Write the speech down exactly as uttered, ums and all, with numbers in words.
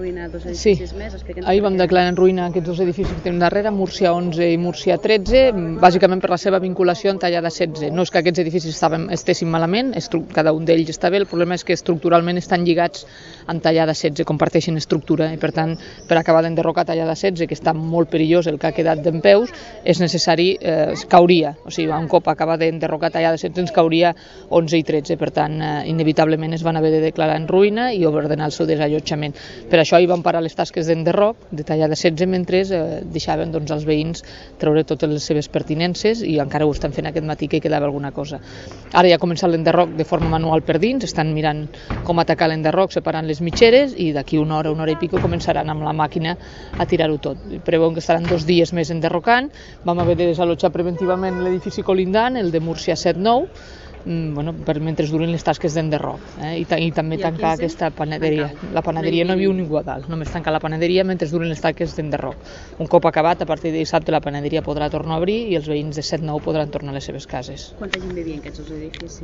ruïna dos Sí, edificis més. Expliquem ahir per vam què. declarar en ruïna aquests dos edificis que tenim darrere, Múrcia onze i Múrcia tretze, bàsicament per la seva vinculació amb Tallada setze. No és que aquests edificis estaven, estessin malament, estru- cada un d'ells està bé, el problema és que estructuralment estan lligats amb Tallada setze, comparteixen estructura, i per tant, per acabar d'enderrocar Tallada setze, que està molt perillós el que ha quedat dempeus, és necessari, eh, cauria, o sigui, un cop acabar d'enderrocar Tallada setze ens cauria onze i tretze, per tant, eh, inevitablement es van haver de declarar en ruïna i ordenar el seu desallotjament. Per això hi van parar les tasques d'enderroc de Tallada setze mentre eh, deixaven doncs, als veïns treure totes les seves pertinences, i encara ho estan fent aquest matí, que quedava alguna cosa. Ara ja ha començat l'enderroc de forma manual per dins, estan mirant com atacar l'enderroc separant les mitgeres, i d'aquí una hora, una hora i pico començaran amb la màquina a tirar-ho tot. Preveuen que estaran dos dies més enderrocant. Vam haver de desallotjar preventivament l'edifici colindant, el de Múrcia set nou, bueno, per mentre durin les tasques d'enderroc, eh? I, ta i també I tancar quinze? aquesta panaderia. Tancar. La panaderia no hi viu ningú a dalt, només tancar la panaderia mentre durin les tasques d'enderroc. Un cop acabat, a partir de dissabte, la panaderia podrà tornar a obrir i els veïns de set nou podran tornar a les seves cases. Quanta gent vivia en aquests dos edificis?